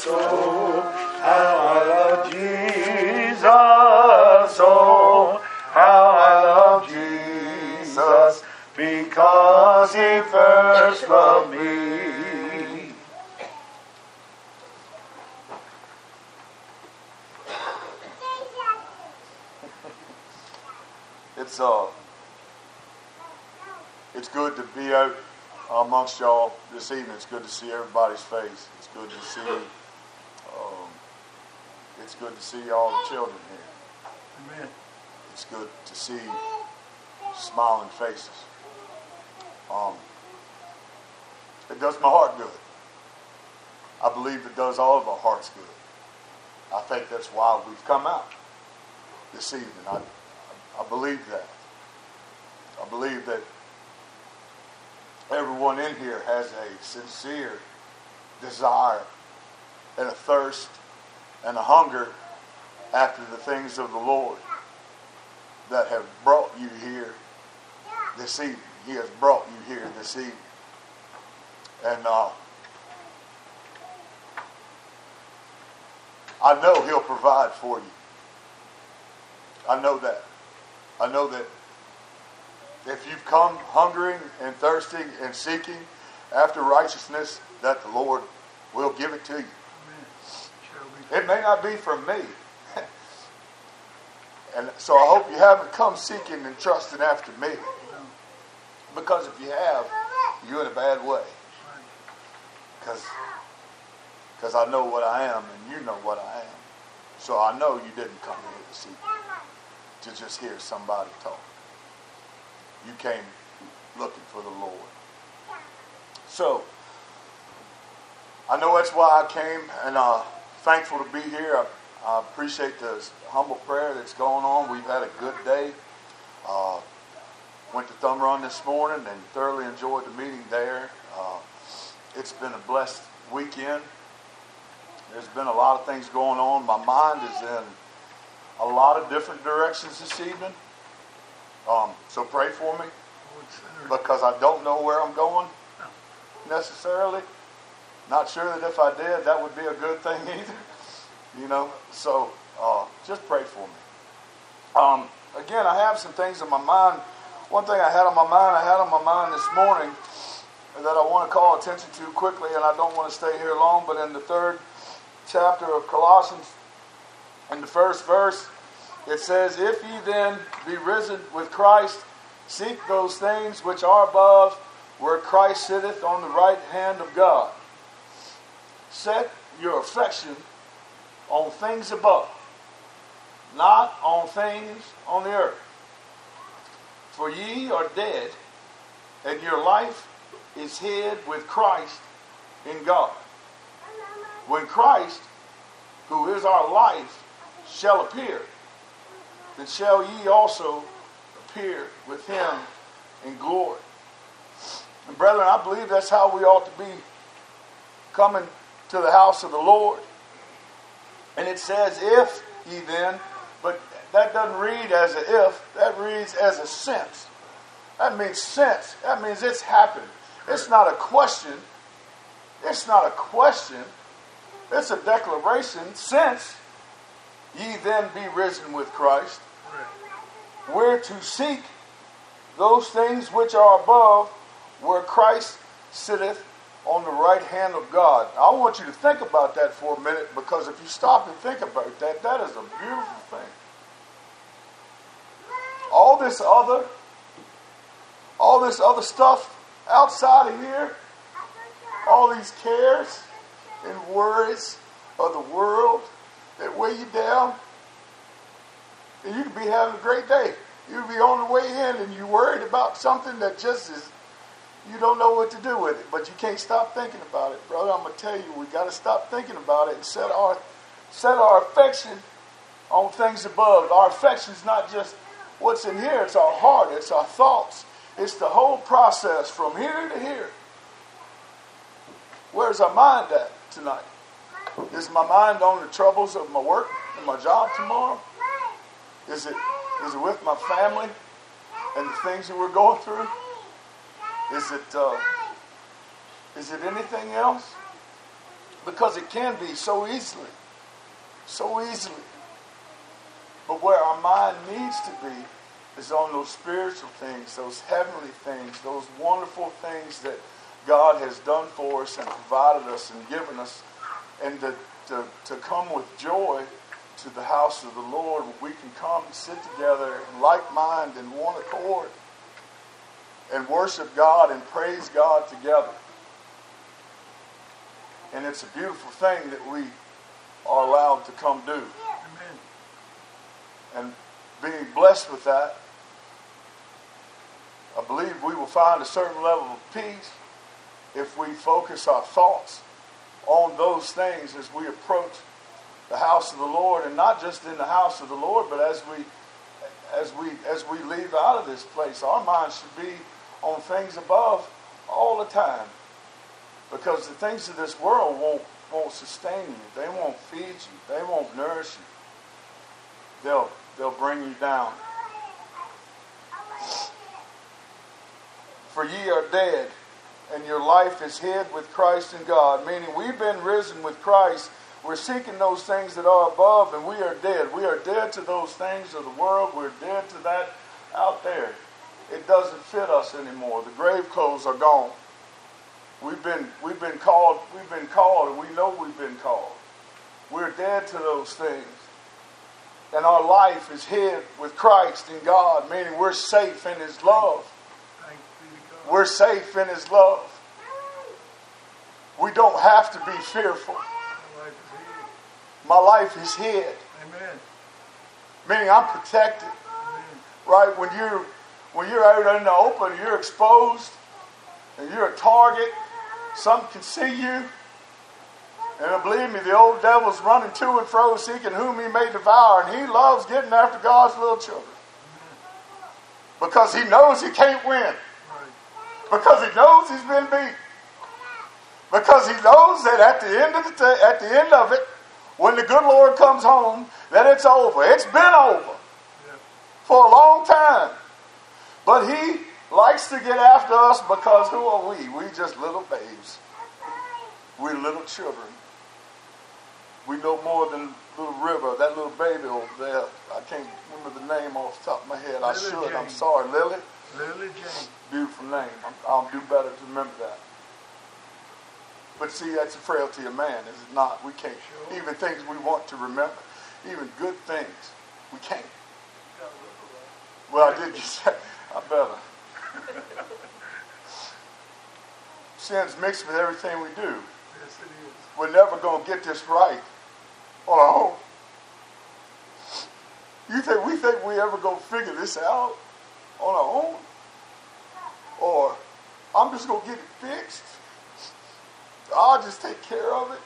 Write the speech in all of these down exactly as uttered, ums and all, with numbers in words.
oh, how I love Jesus, oh, how I love Jesus, because he first loved me. It's uh, it's good to be out amongst y'all this evening. It's good to see everybody's face. It's good to see. Um, it's good to see all the children here. Amen. It's good to see smiling faces. Um, it does my heart good. I believe it does all of our hearts good. I think that's why we've come out this evening. I, I believe that. I believe that everyone in here has a sincere desire and a thirst and a hunger after the things of the Lord that have brought you here this evening. He has brought you here this evening. And uh, I know he'll provide for you. I know that. I know that if you've come hungering and thirsting and seeking after righteousness, that the Lord will give it to you. It may not be from me. And so I hope you haven't come seeking and trusting after me. Because if you have, you're in a bad way. Because because I know what I am and you know what I am. So I know you didn't come here to seek, to just hear somebody talk. You came looking for the Lord. So, I know that's why I came, and uh, thankful to be here. I, I appreciate the humble prayer that's going on. We've had a good day. Uh, went to Thumb Run this morning and thoroughly enjoyed the meeting there. Uh, it's been a blessed weekend. There's been a lot of things going on. My mind is in a lot of different directions this evening. Um, so pray for me, because I don't know where I'm going necessarily. Not sure that if I did, that would be a good thing either. You know, so uh, just pray for me. Um, again, I have some things in my mind. One thing I had on my mind, I had on my mind this morning that I want to call attention to quickly, and I don't want to stay here long, but in the third chapter of Colossians, in the first verse, it says, if ye then be risen with Christ, seek those things which are above, where Christ sitteth on the right hand of God. Set your affection on things above, not on things on the earth. For ye are dead, and your life is hid with Christ in God. When Christ, who is our life, shall appear, then shall ye also appear with him in glory. And brethren, I believe that's how we ought to be coming to the house of the Lord. And it says, if ye then, but that doesn't read as a if, that reads as a since. That means since. That means it's happened. It's not a question. It's not a question. It's a declaration. Since ye then be risen with Christ, we're to seek those things which are above, where Christ sitteth on the right hand of God. I want you to think about that for a minute, because if you stop and think about that, that is a beautiful thing. All this other, all this other stuff outside of here, all these cares and worries of the world that weigh you down, and you could be having a great day. You could be on the way in and you're worried about something that just is, you don't know what to do with it, but you can't stop thinking about it. Brother, I'm going to tell you, we got to stop thinking about it and set our, set our affection on things above. Our affection is not just what's in here. It's our heart. It's our thoughts. It's the whole process from here to here. Where's our mind at tonight? Is my mind on the troubles of my work and my job tomorrow? Is it is it with my family and the things that we're going through? Is it uh, is it anything else? Because it can be so easily. So easily. But where our mind needs to be is on those spiritual things, those heavenly things, those wonderful things that God has done for us and provided us and given us. And to, to, to come with joy to the house of the Lord, where we can come and sit together in like mind and one accord and worship God and praise God together. And it's a beautiful thing that we are allowed to come do. Amen. And being blessed with that, I believe we will find a certain level of peace if we focus our thoughts on those things as we approach the house of the Lord, and not just in the house of the Lord, but as we as we as we leave out of this place, our minds should be on things above all the time. Because the things of this world won't won't sustain you. They won't feed you. They won't nourish you. They'll they'll bring you down. For ye are dead, and your life is hid with Christ in God. Meaning we've been risen with Christ. We're seeking those things that are above, and we are dead. We are dead to those things of the world. We're dead to that out there. It doesn't fit us anymore. The grave clothes are gone. We've been we've been called, we've been called, and we know we've been called. We're dead to those things. And our life is hid with Christ in God, meaning we're safe in His love. We're safe in His love. We don't have to be fearful. My life is hid. Amen. Meaning I'm protected. Amen. Right? When you're when you're out in the open, you're exposed, and you're a target. Some can see you. And believe me, the old devil's running to and fro, seeking whom he may devour. And he loves getting after God's little children. Because he knows he can't win. Because he knows he's been beat. Because he knows that at the end of the t- at the end of it, when the good Lord comes home, that it's over. It's been over for a long time. But he likes to get after us because who are we? We just little babes. We're little children. We know more than little River, that little baby over there. I can't remember the name off the top of my head. I Lily should. Jane. I'm sorry. Lily? Lily Jane. Beautiful name. I'm, I'll do better to remember that. But see, that's a frailty of man, is it not? We can't. Sure. Even things we want to remember, even good things, we can't. Well, I did just say, I better. Sin's mixed with everything we do. Yes, it is. We're never going to get this right on our own. You think we think we ever going to figure this out on our own? Or I'm just going to get it fixed? I'll just take care of it.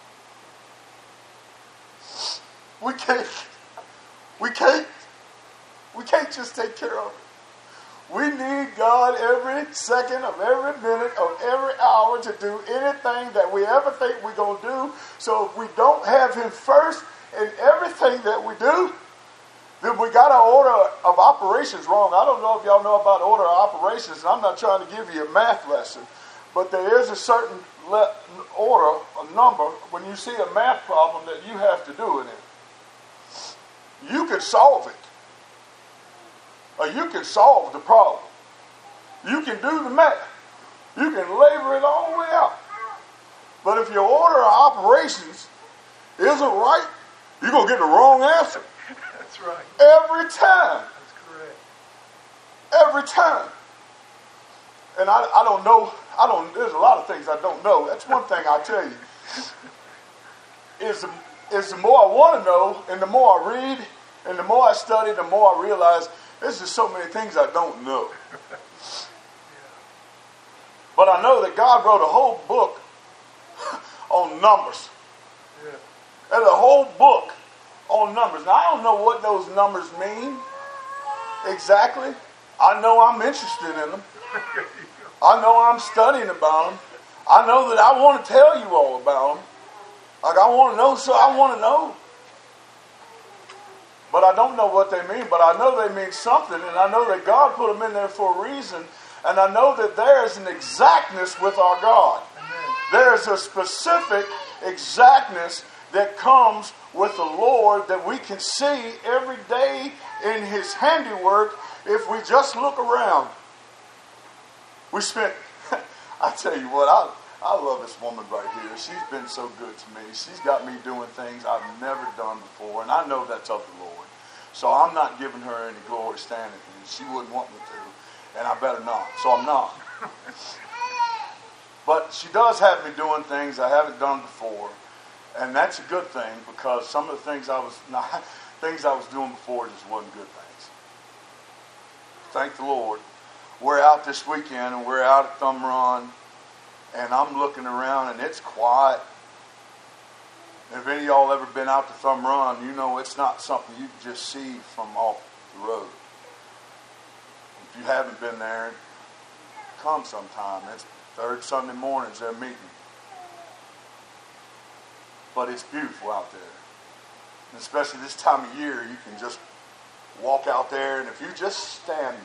We can't. We can't. We can't just take care of it. We need God every second of every minute of every hour to do anything that we ever think we're going to do. So if we don't have Him first in everything that we do, then we got our order of operations wrong. I don't know if y'all know about order of operations, and I'm not trying to give you a math lesson, but there is a certain le- order, a number, when you see a math problem that you have to do it in. You can solve it. Or you can solve the problem. You can do the math. You can labor it all the way out. But if your order of operations isn't right, you're going to get the wrong answer. That's right. Every time. That's correct. Every time. And I, I don't know, I don't, there's a lot of things I don't know. That's one thing I'll tell you. Is the, is the more I want to know, and the more I read, and the more I study, the more I realize there's just so many things I don't know. Yeah. But I know that God wrote a whole book on numbers. Yeah. There's a whole book on numbers. Now, I don't know what those numbers mean exactly. I know I'm interested in them. I know I'm studying about them. I know that I want to tell you all about them. Like, I want to know, so I want to know. But I don't know what they mean, but I know they mean something, and I know that God put them in there for a reason, and I know that there is an exactness with our God. Amen. There's a specific exactness that comes with the Lord that we can see every day in His handiwork if we just look around. We spent, I tell you what, I, I love this woman right here. She's been so good to me. She's got me doing things I've never done before, and I know that's of the Lord. So I'm not giving her any glory standing, and she wouldn't want me to, and I better not. So I'm not. But she does have me doing things I haven't done before, and that's a good thing because some of the things I was not, things I was doing before just wasn't good things. Thank the Lord. We're out this weekend, and we're out at Thumb Run, and I'm looking around, and it's quiet. If any of y'all ever been out to Thumb Run, you know it's not something you can just see from off the road. If you haven't been there, come sometime. It's third Sunday mornings they're meeting. But it's beautiful out there. And especially this time of year, you can just walk out there, and if you just stand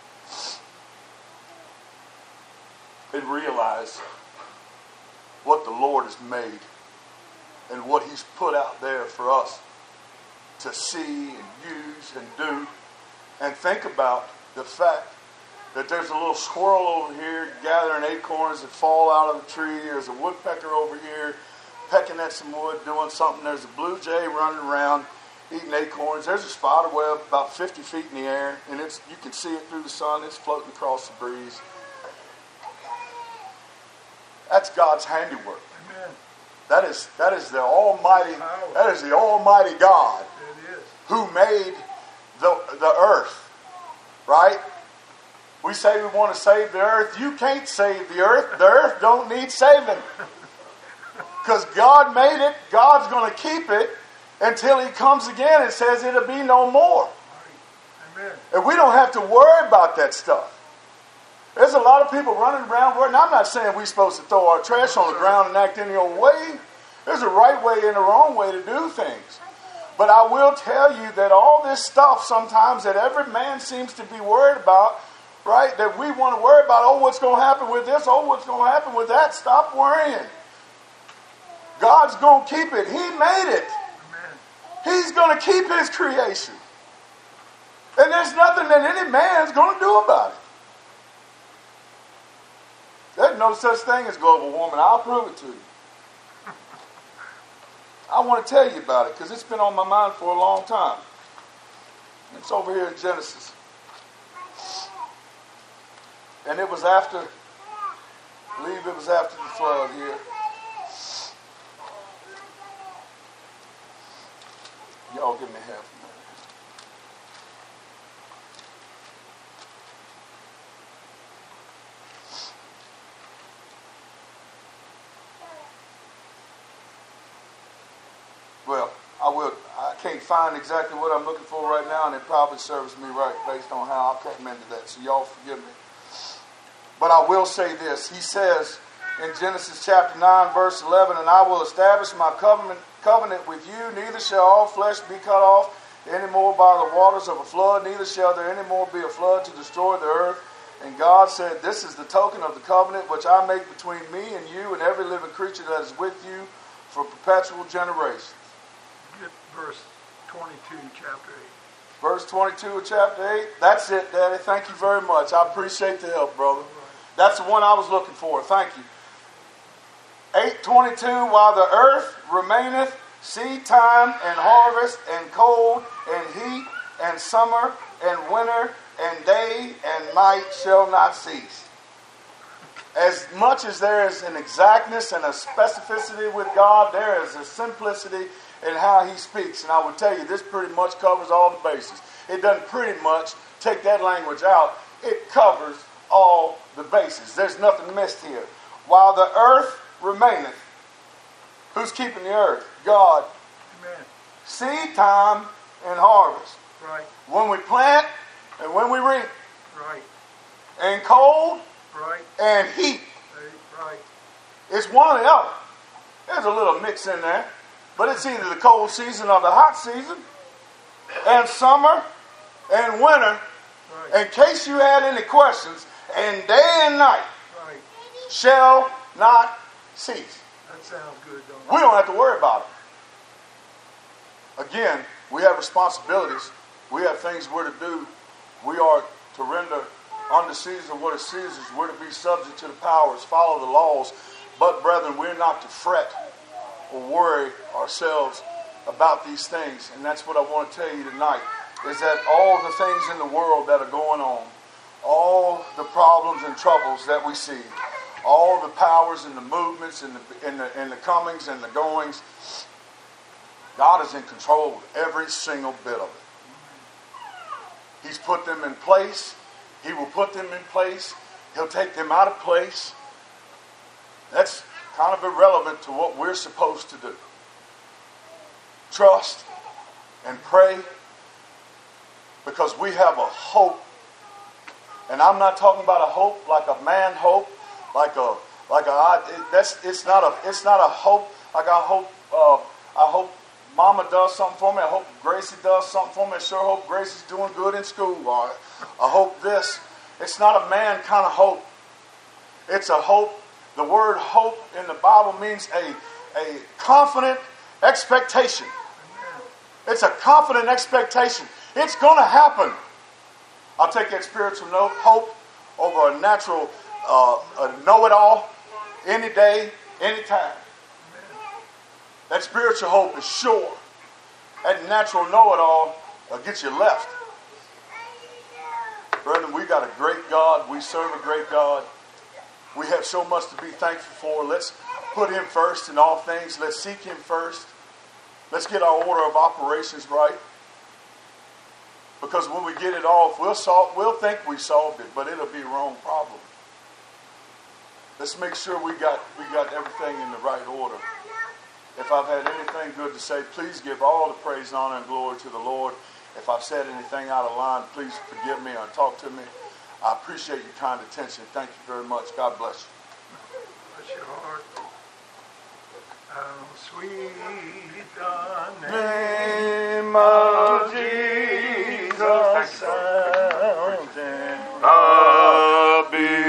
there and realize what the Lord has made and what He's put out there for us to see and use and do, and think about the fact that there's a little squirrel over here gathering acorns that fall out of the tree. There's a woodpecker over here pecking at some wood, doing something. There's a blue jay running around eating acorns. There's a spider web about fifty feet in the air, and it's you can see it through the sun. It's floating across the breeze. That's God's handiwork. Amen. That is that is the Almighty. That is the Almighty God It is. who made the the earth. Right? We say we want to save the earth. You can't save the earth. The earth don't need saving. Because God made it. God's going to keep it until He comes again and says it'll be no more. Amen. And we don't have to worry about that stuff. There's a lot of people running around worrying. I'm not saying we're supposed to throw our trash on the ground and act any old way. There's a right way and a wrong way to do things. But I will tell you that all this stuff sometimes that every man seems to be worried about, right, that we want to worry about, oh, what's going to happen with this, oh, what's going to happen with that, stop worrying. God's going to keep it. He made it. Amen. He's going to keep His creation. And there's nothing that any man's going to do about it. There's no such thing as global warming. I'll prove it to you. I want to tell you about it because it's been on my mind for a long time. It's over here in Genesis. And it was after, I believe it was after the flood here. Y'all give me half a minute. Well, I will. I can't find exactly what I'm looking for right now, and it probably serves me right based on how I came into that. So y'all forgive me. But I will say this. He says in Genesis chapter nine, verse eleven, and I will establish my covenant covenant with you. Neither shall all flesh be cut off any more by the waters of a flood. Neither shall there any more be a flood to destroy the earth. And God said, this is the token of the covenant which I make between me and you and every living creature that is with you for perpetual generations. Get verse twenty-two, chapter eight. Verse twenty-two of chapter eight. That's it, Daddy. Thank you very much. I appreciate the help, brother. That's the one I was looking for. Thank you. eight twenty-two, while the earth remaineth, seed time and harvest and cold and heat and summer and winter and day and night shall not cease. As much as there is an exactness and a specificity with God, there is a simplicity in how He speaks. And I will tell you, this pretty much covers all the bases. It doesn't pretty much take that language out. It covers all the bases. There's nothing missed here. While the earth remaineth. Who's keeping the earth? God. Amen. Seed time and harvest. Right. When we plant and when we reap. Right. And cold Right. and heat. Right. It's one or the other. There's a little mix in there. But it's either the cold season or the hot season. And summer and winter. Right. In case you had any questions. And day and night Right. shall not cease. That sounds good, don't it? We don't have to worry about it. Again, we have responsibilities. We have things we're to do. We are to render unto Caesar what is Caesar's. We're to be subject to the powers, follow the laws. But, brethren, we're not to fret or worry ourselves about these things. And that's what I want to tell you tonight, is that all the things in the world that are going on, all the problems and troubles that we see, all the powers and the movements and the, and the, and the comings and the goings, God is in control of every single bit of it. He's put them in place. He will put them in place. He'll take them out of place. That's kind of irrelevant to what we're supposed to do. Trust and pray, because we have a hope. And I'm not talking about a hope like a man hope, like a like a that's it's not a it's not a hope like I hope uh, I hope Mama does something for me. I hope Gracie does something for me. I sure hope Gracie's doing good in school. Or I hope this. It's not a man kind of hope. It's a hope. The word hope in the Bible means a, a confident expectation. It's a confident expectation. It's going to happen. I'll take that spiritual note, hope, over a natural uh, a know-it-all, any day, any time. That spiritual hope is sure. That natural know-it-all will get you left. Brethren, we got a great God. We serve a great God. We have so much to be thankful for. Let's put Him first in all things. Let's seek Him first. Let's get our order of operations right. Because when we get it off, we'll solve, we'll think we solved it, but it'll be a wrong problem. Let's make sure we got we got everything in the right order. If I've had anything good to say, please give all the praise, honor, and glory to the Lord. If I've said anything out of line, please forgive me or talk to me. I appreciate your kind attention. Thank you very much. God bless you. Bless your heart. How sweet the Name of Jesus sounds in a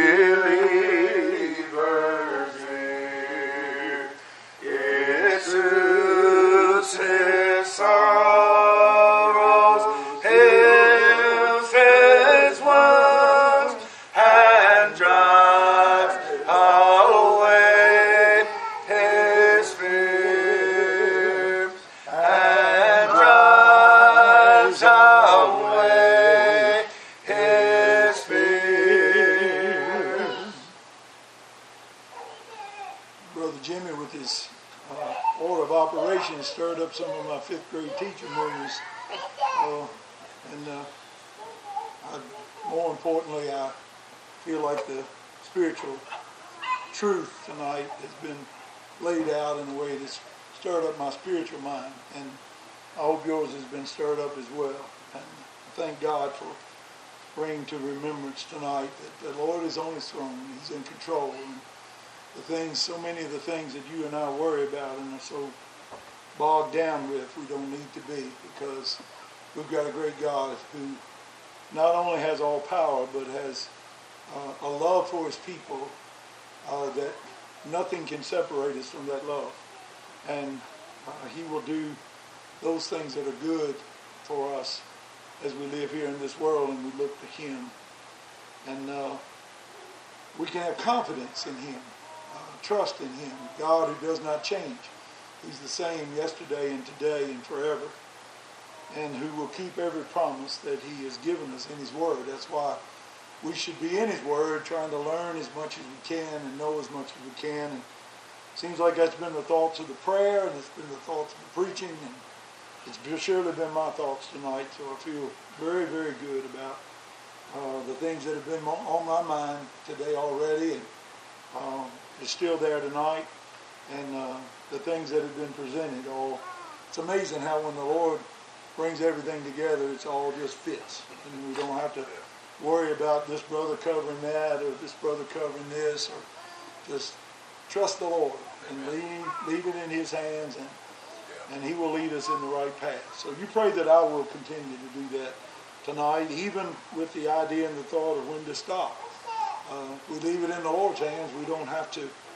believer's ear. It soothes his sorrows, heals his wounds, and drives away his fears, and drives away his fears. Brother Jimmy, with his uh, order of operations, stirred up some of my fifth grade teaching memories. Uh, and uh, I, more importantly, I feel like the spiritual truth tonight has been laid out in a way that's stirred up my spiritual mind. And I hope yours has been stirred up as well. And I thank God for bringing to remembrance tonight that the Lord is on His throne. He's in control. And the things, so many of the things that you and I worry about and are so bogged down with, we don't need to be, because we've got a great God who not only has all power, but has uh, a love for His people uh, that nothing can separate us from that love. And uh, He will do those things that are good for us as we live here in this world and we look to Him. And uh, we can have confidence in Him, uh, trust in Him, God who does not change. He's the same yesterday and today and forever, and who will keep every promise that He has given us in His Word. That's why we should be in His Word, trying to learn as much as we can and know as much as we can. And it seems like that's been the thoughts of the prayer, and it's been the thoughts of the preaching, and it's surely been my thoughts tonight. So I feel very, very good about uh, the things that have been on my mind today already, and um, it's still there tonight. And uh, the things that have been presented, all, it's amazing how when the Lord brings everything together, it's all just fits. And we don't have to worry about this brother covering that or this brother covering this, or just trust the Lord and leave, leave it in His hands, and, and He will lead us in the right path. So you pray that I will continue to do that tonight, even with the idea and the thought of when to stop. Uh, we leave it in the Lord's hands. We don't have to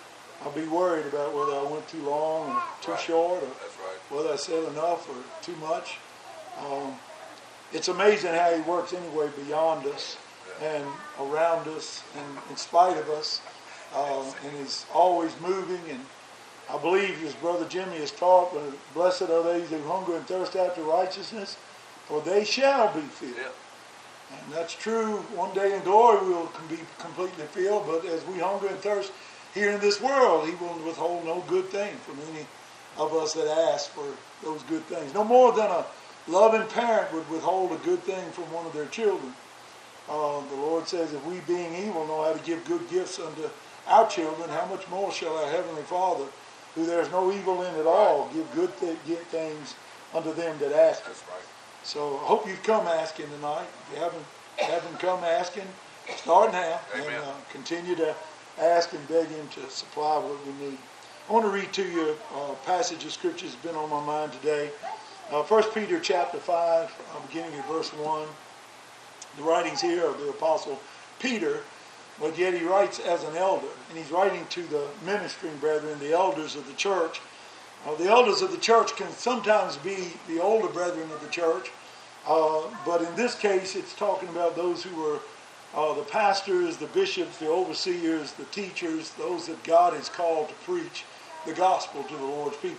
I'll be worried about whether I went too long or too Right. short, or That's right. whether I said enough or too much. Um, it's amazing how he works anyway beyond us and around us and in spite of us, uh, and is always moving. And I believe, as Brother Jimmy has taught, blessed are they who hunger and thirst after righteousness, for they shall be filled. Yeah. And that's true. One day in glory we will be completely filled, but as we hunger and thirst here in this world, he will withhold no good thing from any of us that ask for those good things. No more than a loving parent would withhold a good thing from one of their children. Uh, the Lord says, if we being evil know how to give good gifts unto our children, how much more shall our Heavenly Father, who there is no evil in at all, give good th- give things unto them that ask it. That's right. So I hope you've come asking tonight. If you haven't, haven't come asking, start now. Amen. And uh, continue to ask and beg him to supply what we need. I want to read to you a passage of scripture that's been on my mind today. Uh, First Peter chapter five, uh, beginning at verse one. The writings here of the Apostle Peter, but yet he writes as an elder. And he's writing to the ministering brethren, the elders of the church. Uh, the elders of the church can sometimes be the older brethren of the church. Uh, but in this case, it's talking about those who were uh, the pastors, the bishops, the overseers, the teachers, those that God has called to preach the gospel to the Lord's people.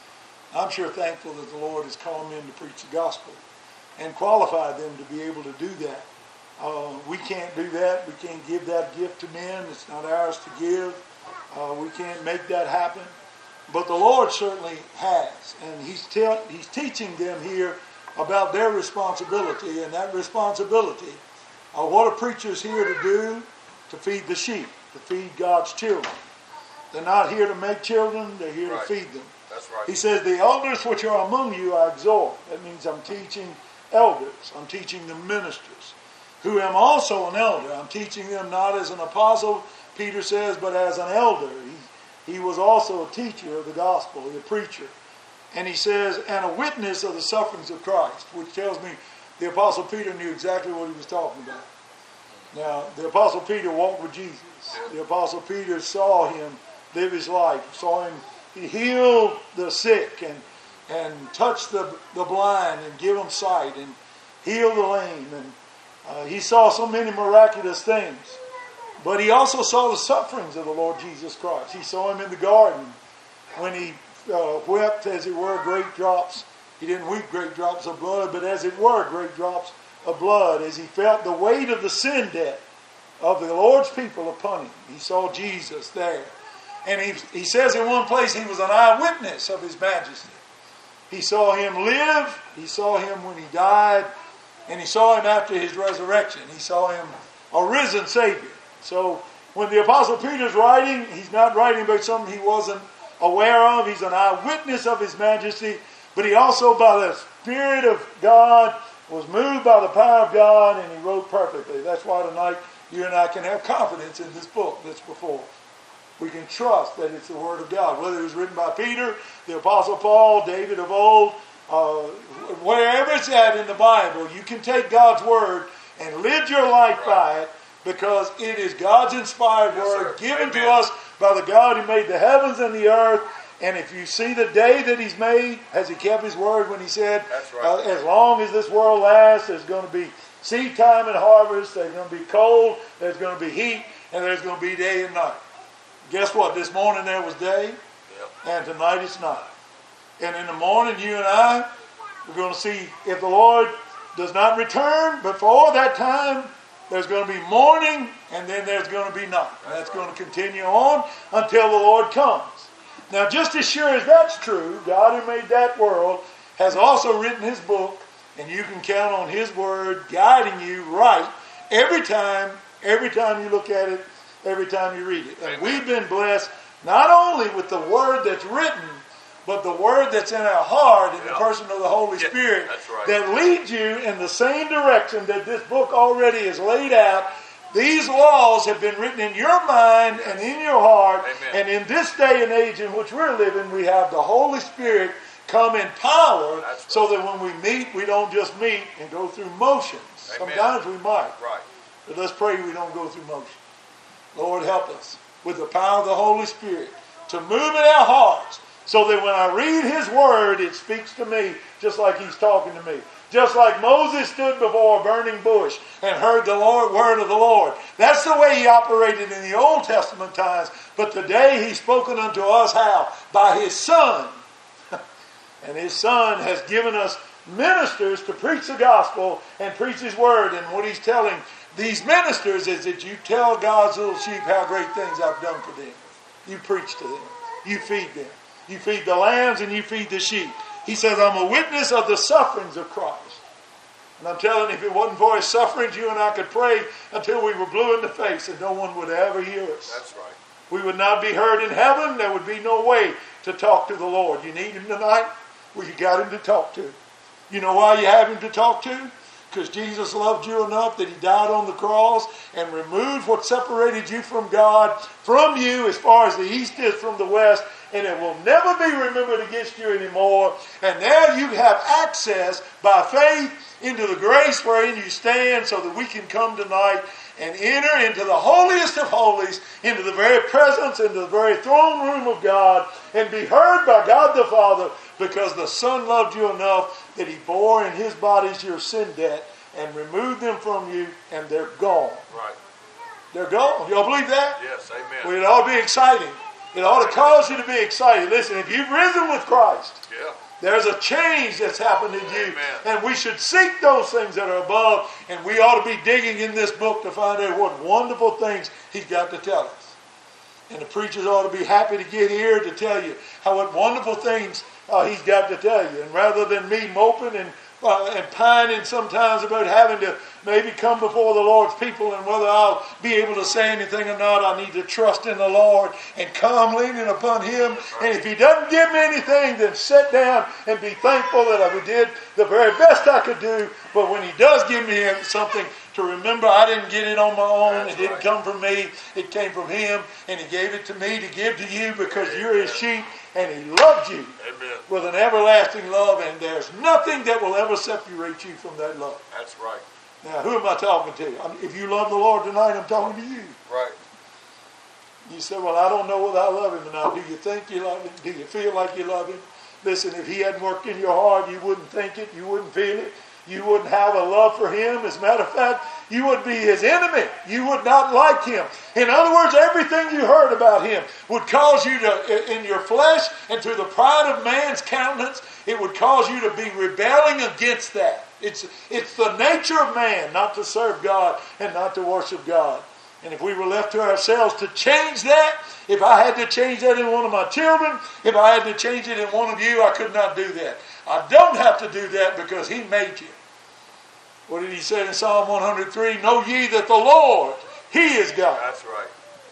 I'm sure thankful that the Lord has called men to preach the gospel and qualified them to be able to do that. Uh, we can't do that. We can't give that gift to men. It's not ours to give. Uh, we can't make that happen. But the Lord certainly has. And he's, te- he's teaching them here about their responsibility, and that responsibility, uh, what a preacher's here to do, to feed the sheep, to feed God's children. They're not here to make children, they're here Right. to feed them. That's right. He says, the elders which are among you I exhort. That means I'm teaching elders. I'm teaching the ministers, who am also an elder. I'm teaching them not as an apostle, Peter says, but as an elder. He, he was also a teacher of the gospel, a preacher. And he says, and a witness of the sufferings of Christ, which tells me the Apostle Peter knew exactly what he was talking about. Now, the Apostle Peter walked with Jesus. The Apostle Peter saw him live his life, saw him, he healed the sick and and touch the, the blind and give them sight and heal the lame. And uh, he saw so many miraculous things. But he also saw the sufferings of the Lord Jesus Christ. He saw him in the garden when he uh, wept, as it were, great drops. He didn't weep great drops of blood, but as it were, great drops of blood, as he felt the weight of the sin debt of the Lord's people upon him. He saw Jesus there. And he, he says in one place he was an eyewitness of his majesty. He saw him live, he saw him when he died, and he saw him after his resurrection. He saw him a risen Savior. So when the Apostle Peter's writing, he's not writing about something he wasn't aware of. He's an eyewitness of his majesty, but he also, by the Spirit of God, was moved by the power of God, and he wrote perfectly. That's why tonight you and I can have confidence in this book that's before us. We can trust that it's the Word of God. Whether it was written by Peter, the Apostle Paul, David of old, uh, wherever it's at in the Bible, you can take God's Word and live your life Right. by it, because it is God's inspired Yes, Word sir. given Amen. to us by the God who made the heavens and the earth. And if you see the day that He's made, has He kept His Word when He said, That's right. uh, as long as this world lasts, there's going to be seed time and harvest, there's going to be cold, there's going to be heat, and there's going to be day and night. Guess what? This morning there was day, Yep. and tonight it's night. And in the morning, you and I, we're going to see if the Lord does not return before that time, there's going to be morning, and then there's going to be night. And that's going to continue on until the Lord comes. Now, just as sure as that's true, God who made that world has also written His book, and you can count on His Word guiding you right every time, every time you look at it, every time you read it. And Amen. we've been blessed not only with the Word that's written, but the Word that's in our heart in the Yeah. person of the Holy Yeah, Spirit that's right. that leads you in the same direction that this book already has laid out. These laws have been written in your mind and in your heart. Amen. And in this day and age in which we're living, we have the Holy Spirit come in power. That's right. So that when we meet, we don't just meet and go through motions. Amen. Sometimes we might. Right. But let's pray we don't go through motion. Lord, help us with the power of the Holy Spirit to move in our hearts, so that when I read His Word, it speaks to me just like He's talking to me. Just like Moses stood before a burning bush and heard the Lord, word of the Lord. That's the way He operated in the Old Testament times. But today He's spoken unto us how? By His Son. And His Son has given us ministers to preach the gospel and preach His Word. And what He's telling these ministers is that you tell God's little sheep how great things I've done for them. You preach to them. You feed them. You feed the lambs and you feed the sheep. He says, I'm a witness of the sufferings of Christ. And I'm telling you, if it wasn't for His sufferings, you and I could pray until we were blue in the face and no one would ever hear us. That's right. We would not be heard in heaven. There would be no way to talk to the Lord. You need Him tonight? Well, you got Him to talk to. You know why you have Him to talk to? Because Jesus loved you enough that He died on the cross and removed what separated you from God, from you as far as the east is from the west, and it will never be remembered against you anymore. And now you have access by faith into the grace wherein you stand, so that we can come tonight and enter into the holiest of holies, into the very presence, into the very throne room of God, and be heard by God the Father, because the Son loved you enough that He bore in His bodies your sin debt and removed them from you, and they're gone. Right. They're gone. Y'all believe that? Yes, amen. Well, it ought to be exciting. It ought to cause you to be excited. Listen, if you've risen with Christ, Yeah. there's a change that's happened in you. Amen. And we should seek those things that are above. And we ought to be digging in this book to find out what wonderful things He's got to tell us. And the preachers ought to be happy to get here to tell you how what wonderful things uh, He's got to tell you. And rather than me moping and, uh, and pining sometimes about having to maybe come before the Lord's people and whether I'll be able to say anything or not, I need to trust in the Lord and come leaning upon Him. And if He doesn't give me anything, then sit down and be thankful that I did the very best I could do. But when He does give me something, to remember I didn't get it on my own. That's it didn't right. come from me. It came from Him. And He gave it to me to give to you because Amen. You're His sheep and He loved you Amen. with an everlasting love. And there's nothing that will ever separate you from that love. That's right. Now, who am I talking to? I'm, if you love the Lord tonight, I'm talking to you. Right. You say, well, I don't know whether I love Him or not. Do you think you love Him? Do you feel like you love Him? Listen, if He hadn't worked in your heart, you wouldn't think it. You wouldn't feel it. You wouldn't have a love for Him. As a matter of fact, you would be His enemy. You would not like Him. In other words, everything you heard about Him would cause you to, in your flesh and to the pride of man's countenance, it would cause you to be rebelling against that. It's, it's the nature of man not to serve God and not to worship God. And if we were left to ourselves to change that, if I had to change that in one of my children, if I had to change it in one of you, I could not do that. I don't have to do that because He made you. What did He say in Psalm one hundred three? Know ye that the Lord, He is God. That's right.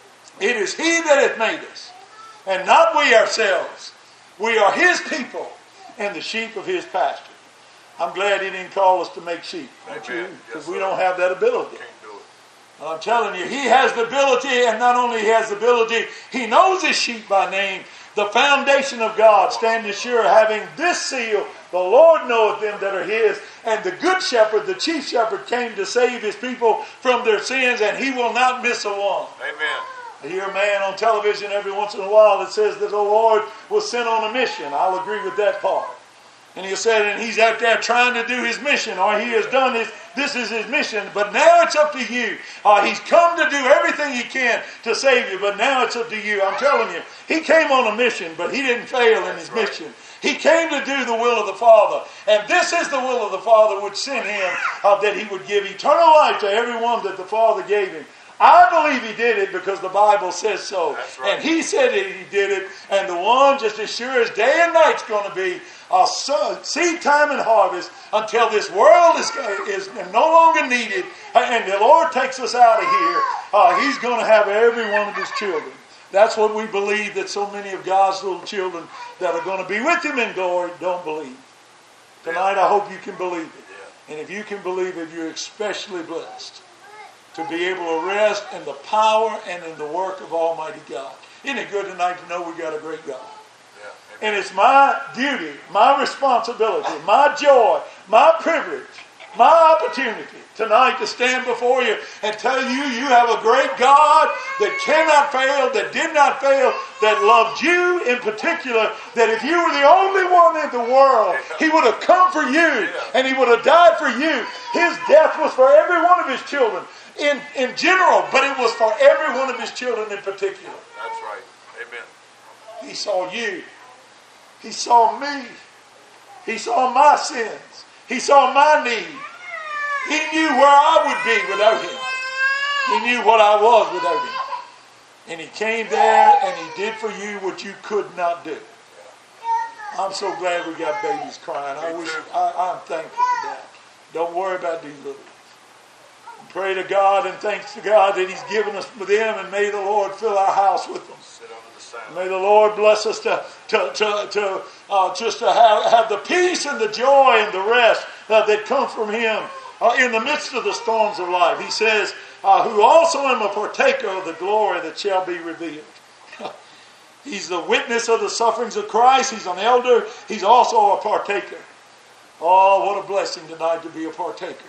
It is He that hath made us, and not we ourselves. We are His people and the sheep of His pasture. I'm glad He didn't call us to make sheep, aren't you? Amen. Because Yes, we sir. don't have that ability. Can't do it. And I'm telling you, He has the ability, and not only He has the ability, He knows His sheep by name. The foundation of God standeth sure, having this seal, the Lord knoweth them that are His. And the good shepherd, the chief shepherd, came to save His people from their sins, and He will not miss a one. Amen. I hear a man on television every once in a while that says that the Lord was sent on a mission. I'll agree with that part. And he said, and He's out there trying to do His mission, or He has done His, this is His mission, but now it's up to you. Uh, he's come to do everything He can to save you, but now it's up to you. I'm telling you, He came on a mission, but He didn't fail in His That's right. mission. He came to do the will of the Father. And this is the will of the Father which sent Him, uh, that He would give eternal life to everyone that the Father gave Him. I believe He did it because the Bible says so. That's right. And He said that He did it. And the one, just as sure as day and night's going to be, uh, seed time and harvest, until this world is, is no longer needed, and the Lord takes us out of here, uh, He's going to have every one of His children. That's what we believe that so many of God's little children that are going to be with Him in glory don't believe. Tonight I hope you can believe it. Yeah. And if you can believe it, you're especially blessed to be able to rest in the power and in the work of Almighty God. Isn't it good tonight to know we got a great God? Yeah. And it's my duty, my responsibility, my joy, my privilege my opportunity tonight to stand before you and tell you you have a great God that cannot fail, that did not fail, that loved you in particular, that if you were the only one in the world, He would have come for you and He would have died for you. His death was for every one of His children in, in general, but it was for every one of His children in particular. That's right. Amen. He saw you. He saw me. He saw my sins. He saw my need. He knew where I would be without Him. He knew what I was without Him. And He came there and He did for you what you could not do. I'm so glad we got babies crying. I wish I, I'm thankful for that. Don't worry about these little ones. Pray to God and thanks to God that He's given us them, and may the Lord fill our house with them. May the Lord bless us to, to, to, to uh, just to have, have the peace and the joy and the rest uh, that comes from Him uh, in the midst of the storms of life. He says, uh, who also am a partaker of the glory that shall be revealed. He's the witness of the sufferings of Christ. He's an elder. He's also a partaker. Oh, what a blessing tonight to be a partaker.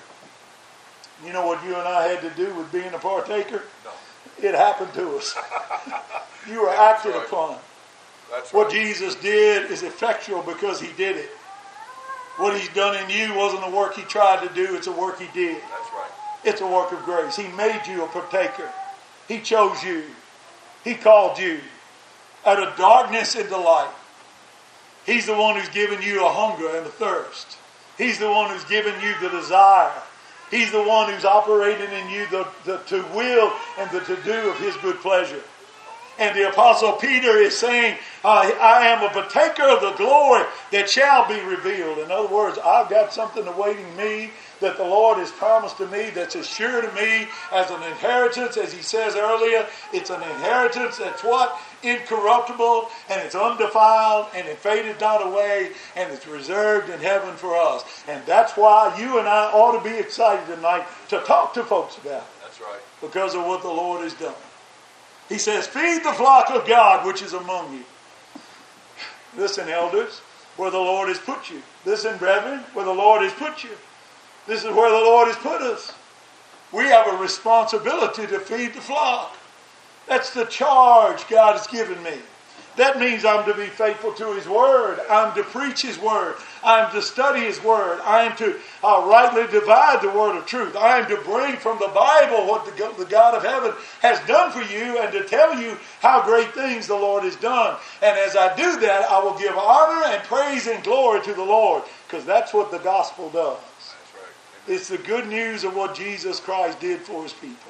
You know what you and I had to do with being a partaker? No. It happened to us. You were acted right. upon. That's What right. Jesus did is effectual because He did it. What He's done in you wasn't a work He tried to do. It's a work He did. That's right. It's a work of grace. He made you a partaker. He chose you. He called you out of darkness into light. He's the one who's given you a hunger and a thirst. He's the one who's given you the desire. He's the one who's operating in you the, the to will and the to do of His good pleasure. And the Apostle Peter is saying, uh, I am a partaker of the glory that shall be revealed. In other words, I've got something awaiting me that the Lord has promised to me that's as sure to me as an inheritance. As He says earlier, it's an inheritance that's what? Incorruptible, and it's undefiled, and it faded not away, and it's reserved in heaven for us. And that's why you and I ought to be excited tonight to talk to folks about it. That's right. Because of what the Lord has done. He says, feed the flock of God which is among you. Listen, elders, where the Lord has put you. Listen, brethren, where the Lord has put you. This is where the Lord has put us. We have a responsibility to feed the flock. That's the charge God has given me. That means I'm to be faithful to His Word. I'm to preach His Word. I'm to study His Word. I am to uh, rightly divide the Word of truth. I am to bring from the Bible what the, the God of heaven has done for you and to tell you how great things the Lord has done. And as I do that, I will give honor and praise and glory to the Lord, because that's what the gospel does. That's right. It's the good news of what Jesus Christ did for His people.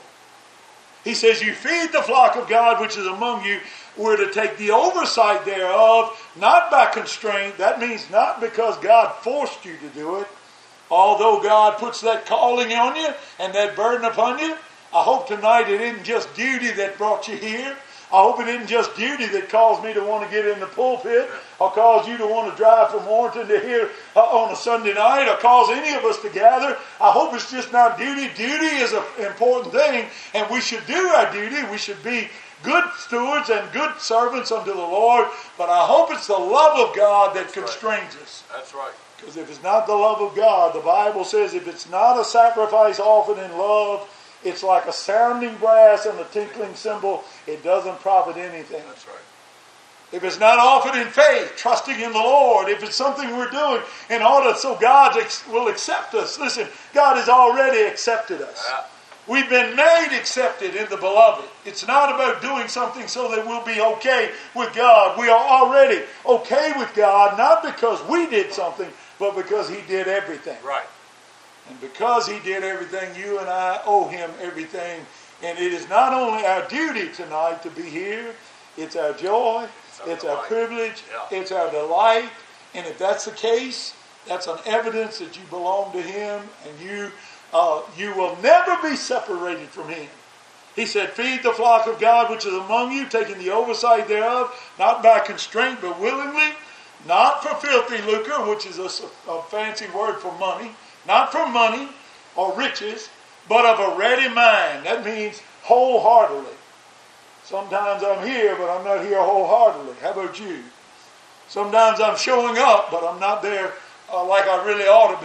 He says, you feed the flock of God which is among you. We're to take the oversight thereof, not by constraint. That means not because God forced you to do it. Although God puts that calling on you and that burden upon you, I hope tonight it isn't just duty that brought you here. I hope it isn't just duty that caused me to want to get in the pulpit or caused you to want to drive from Warrenton to here uh, on a Sunday night or cause any of us to gather. I hope it's just not duty. Duty is an important thing, and we should do our duty. We should be good stewards and good servants unto the Lord, but I hope it's the love of God that That's constrains right. us. That's right. Because if it's not the love of God, the Bible says if it's not a sacrifice offered in love, it's like a sounding brass and a tinkling cymbal. It doesn't profit anything. That's right. If it's not offered in faith, trusting in the Lord, if it's something we're doing in order so God will accept us. Listen, God has already accepted us. Yeah. We've been made accepted in the beloved. It's not about doing something so that we'll be okay with God. We are already okay with God, not because we did something, but because He did everything. Right. And because He did everything, you and I owe Him everything. And it is not only our duty tonight to be here, it's our joy, It's our it's our delight. privilege, Yeah. it's our delight. And if that's the case, that's an evidence that you belong to Him, and you uh, you will never be separated from Him. He said, feed the flock of God which is among you, taking the oversight thereof, not by constraint, but willingly, not for filthy lucre, which is a, a fancy word for money, not for money or riches, but of a ready mind. That means wholeheartedly. Sometimes I'm here, but I'm not here wholeheartedly. How about you? Sometimes I'm showing up, but I'm not there uh, like I really ought to be.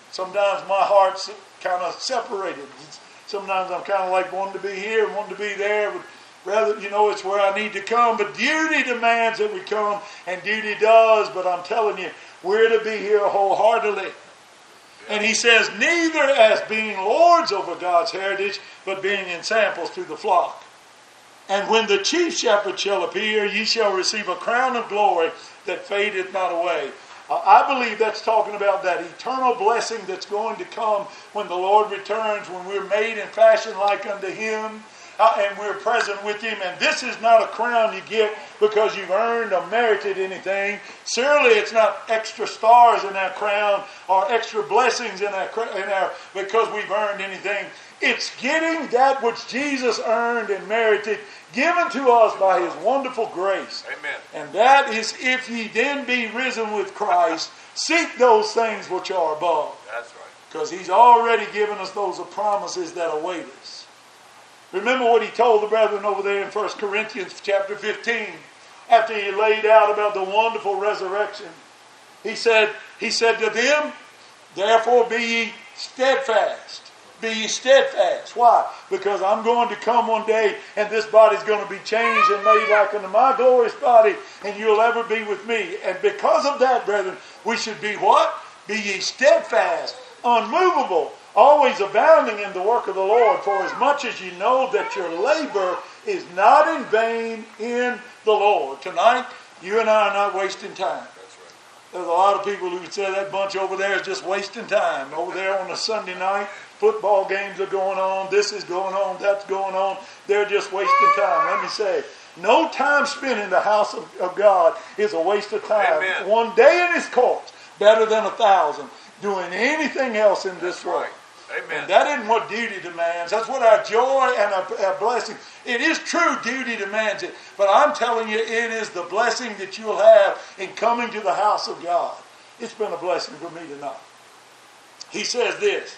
sometimes my heart's kind of separated. It's, sometimes I'm kind of like wanting to be here and wanting to be there, but rather, you know, it's where I need to come. But duty demands that we come, and duty does. But I'm telling you, we're to be here wholeheartedly. And he says, neither as being lords over God's heritage, but being ensamples to the flock. And when the chief shepherd shall appear, ye shall receive a crown of glory that fadeth not away. Uh, I believe that's talking about that eternal blessing that's going to come when the Lord returns, when we're made in fashion like unto Him, uh, and we're present with Him. And this is not a crown you get because you've earned or merited anything. Surely it's not extra stars in our crown or extra blessings in our, in our because we've earned anything. It's getting that which Jesus earned and merited, given to us by His wonderful grace. Amen. And that is, if ye then be risen with Christ, seek those things which are above. That's right. Because He's already given us those promises that await us. Remember what He told the brethren over there in First Corinthians chapter fifteen, after He laid out about the wonderful resurrection. He said, He said to them, therefore be ye steadfast. Be ye steadfast. Why? Because I'm going to come one day and this body's going to be changed and made like unto my glorious body, and you'll ever be with me. And because of that, brethren, we should be what? Be ye steadfast, unmovable, always abounding in the work of the Lord, for as much as you know that your labor is not in vain in the Lord. Tonight, you and I are not wasting time. There's a lot of people who would say that bunch over there is just wasting time. Over there on a Sunday night, football games are going on, this is going on, that's going on. They're just wasting time. Let me say, no time spent in the house of, of God is a waste of time. Amen. One day in His courts, better than a thousand doing anything else in this That's world. right. Amen. And that isn't what duty demands. That's what our joy and our, our blessing. It is true duty demands it. But I'm telling you, it is the blessing that you'll have in coming to the house of God. It's been a blessing for me tonight. He says this,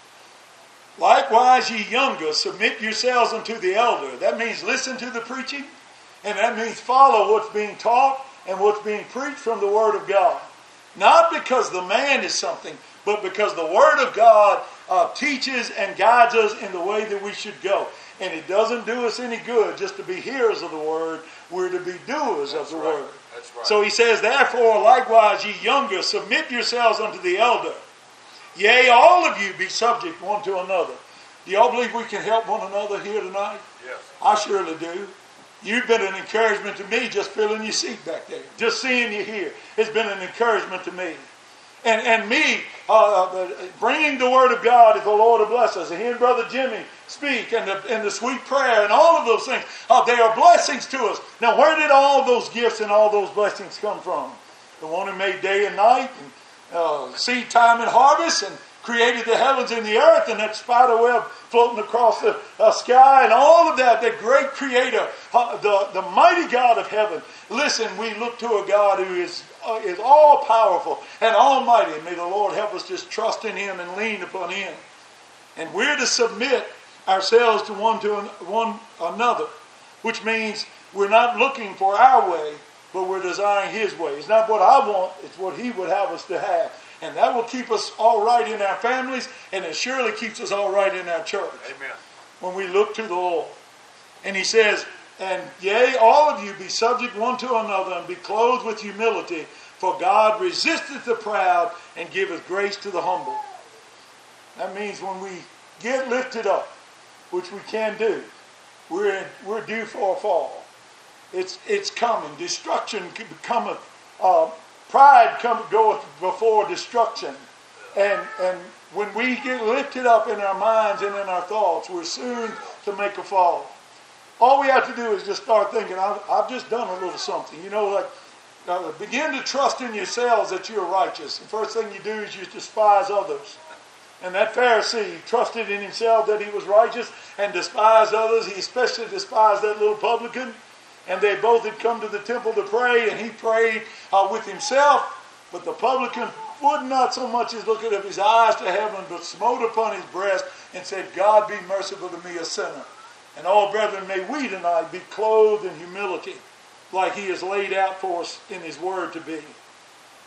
likewise ye younger, submit yourselves unto the elder. That means listen to the preaching. And that means follow what's being taught and what's being preached from the Word of God. Not because the man is something, but because the Word of God uh, teaches and guides us in the way that we should go. And it doesn't do us any good just to be hearers of the Word. We're to be doers That's of the right. Word. That's right. So he says, therefore, likewise, ye younger, submit yourselves unto the elder. Yea, all of you be subject one to another. Do y'all believe we can help one another here tonight? Yes. I surely do. You've been an encouragement to me just filling your seat back there. Just seeing you here has been an encouragement to me. And and me, uh, bringing the Word of God is the Lord to bless us. And hearing Brother Jimmy speak and the, and the sweet prayer and all of those things, uh, they are blessings to us. Now, where did all those gifts and all those blessings come from? The one who made day and night, and uh, seed time and harvest, and created the heavens and the earth, and that spider web floating across the uh, sky, and all of that, that great creator, uh, the, the mighty God of heaven. Listen, we look to a God who is uh, is all powerful and almighty. And may the Lord help us just trust in Him and lean upon Him. And we're to submit ourselves to one to an, one another, which means we're not looking for our way, but we're desiring His way. It's not what I want, it's what He would have us to have. And that will keep us all right in our families, and it surely keeps us all right in our church. Amen. When we look to the Lord. And he says, and yea, all of you be subject one to another, and be clothed with humility, for God resisteth the proud, and giveth grace to the humble. That means when we get lifted up, which we can do, we're in, we're due for a fall. It's it's coming. Destruction cometh. Uh, pride cometh goeth before destruction, and and when we get lifted up in our minds and in our thoughts, we're soon to make a fall. All we have to do is just start thinking, I've, I've just done a little something. You know, like uh, begin to trust in yourselves that you're righteous. The first thing you do is you despise others. And that Pharisee trusted in himself that he was righteous and despised others. He especially despised that little publican. And they both had come to the temple to pray, and he prayed uh, with himself. But the publican would not so much as look up his eyes to heaven, but smote upon his breast and said, God be merciful to me, a sinner. And all brethren, may we tonight be clothed in humility, like He has laid out for us in His Word to be.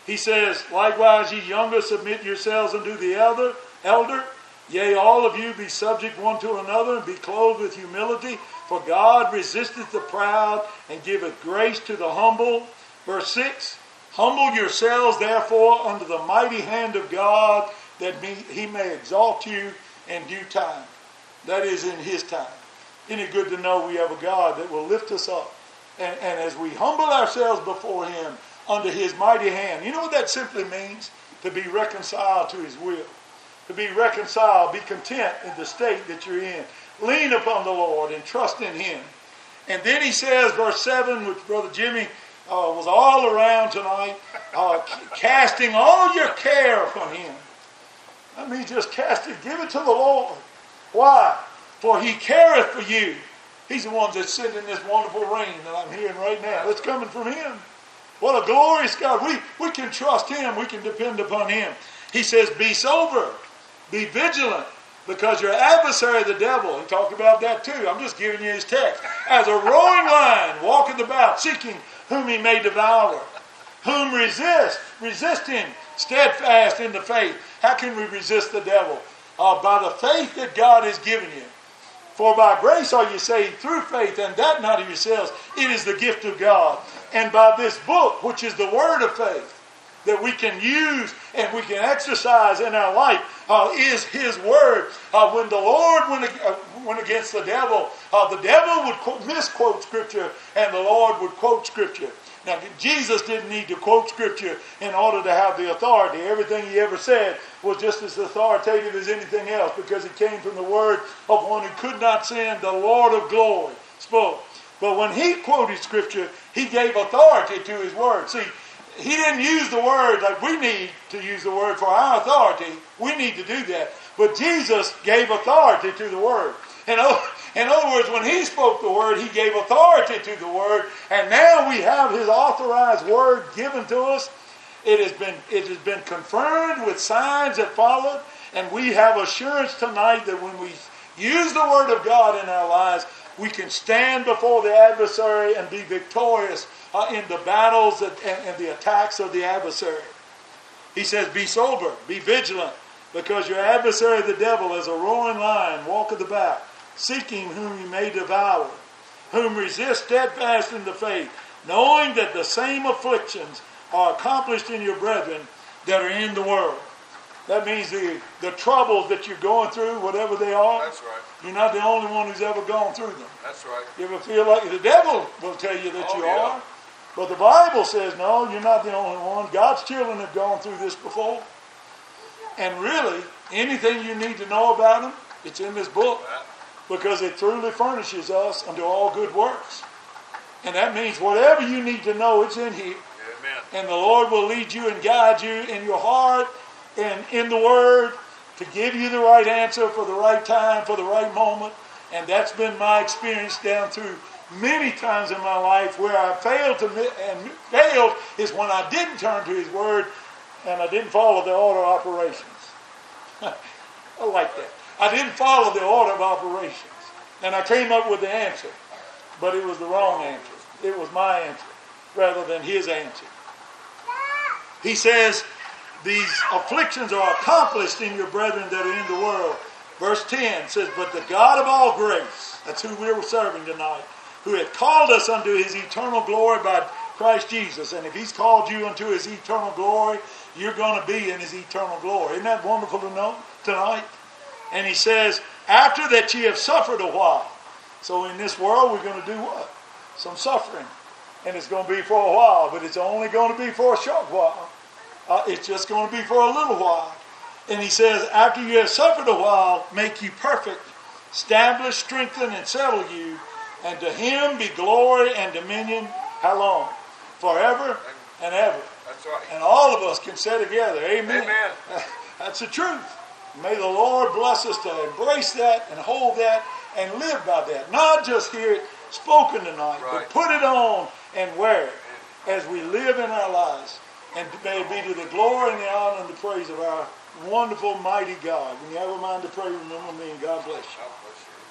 He says, likewise, ye younger, submit yourselves unto the elder, elder. Yea, all of you be subject one to another, and be clothed with humility. For God resisteth the proud, and giveth grace to the humble. Verse six, humble yourselves therefore under the mighty hand of God, that he may exalt you in due time. That is, in his time. Isn't it good to know we have a God that will lift us up? And, and as we humble ourselves before him, under his mighty hand. You know what that simply means? To be reconciled to his will. To be reconciled, be content in the state that you're in. Lean upon the Lord and trust in him. And then he says, verse seven, which Brother Jimmy uh, was all around tonight, uh, casting all your care upon him. That means just cast it, give it to the Lord. Why? For he careth for you. He's the one that's sending this wonderful rain that I'm hearing right now. It's coming from him. What a glorious God. We, we can trust him. We can depend upon him. He says, be sober. Be vigilant. Because your adversary, the devil, he talked about that too. I'm just giving you his text. As a roaring lion, walketh about, seeking whom he may devour. Whom resist. Resist him. Steadfast in the faith. How can we resist the devil? Uh, by the faith that God has given you. For by grace are you saved through faith, and that not of yourselves. It is the gift of God. And by this book, which is the word of faith, that we can use and we can exercise in our life, uh, is his word. Uh, when the Lord went, uh, went against the devil, uh, the devil would quote, misquote scripture, and the Lord would quote scripture. Now, Jesus didn't need to quote scripture in order to have the authority. Everything he ever said was just as authoritative as anything else, because it came from the word of one who could not sin, the Lord of glory spoke. But when he quoted scripture, he gave authority to his word. See, he didn't use the word like we need to use the word for our authority. We need to do that. But Jesus gave authority to the word. In other, in other words, when he spoke the word, he gave authority to the word. And now we have his authorized word given to us. It has been, it has been confirmed with signs that followed. And we have assurance tonight that when we use the word of God in our lives, we can stand before the adversary and be victorious uh, in the battles and, and, and the attacks of the adversary. He says, be sober, be vigilant, because your adversary the devil, as a roaring lion, walketh about, seeking whom he may devour, whom resist steadfast in the faith, knowing that the same afflictions are accomplished in your brethren that are in the world. That means the, the troubles that you're going through, whatever they are, That's right. you're not the only one who's ever gone through them. That's right. You ever feel like the devil will tell you that Oh, you yeah. are? But the Bible says, no, you're not the only one. God's children have gone through this before. And really, anything you need to know about them, it's in this book. Because it truly furnishes us unto all good works. And that means whatever you need to know, it's in here. Amen. And the Lord will lead you and guide you in your heart and in the Word to give you the right answer for the right time, for the right moment. And that's been my experience down through many times in my life where I failed to, and failed is when I didn't turn to His Word and I didn't follow the order of operations. I like that. I didn't follow the order of operations. And I came up with the answer. But it was the wrong answer. It was my answer rather than his answer. He says, these afflictions are accomplished in your brethren that are in the world. Verse ten says, but the God of all grace, that's who we're serving tonight, who hath called us unto his eternal glory by Christ Jesus. And if he's called you unto his eternal glory, you're going to be in his eternal glory. Isn't that wonderful to know tonight? And he says, after that ye have suffered a while. So in this world, we're going to do what? Some suffering. And it's going to be for a while, but it's only going to be for a short while. Uh, it's just going to be for a little while. And he says, after you have suffered a while, make you perfect, establish, strengthen, and settle you. And to him be glory and dominion, how long? Forever and ever. That's right. And all of us can say together, amen. Amen. That's the truth. May the Lord bless us to embrace that and hold that and live by that. Not just hear it spoken tonight, Right. but put it on and wear it as we live in our lives. And may it be to the glory and the honor and the praise of our wonderful, mighty God. When you have a mind to pray, remember me, and God bless you. God bless you.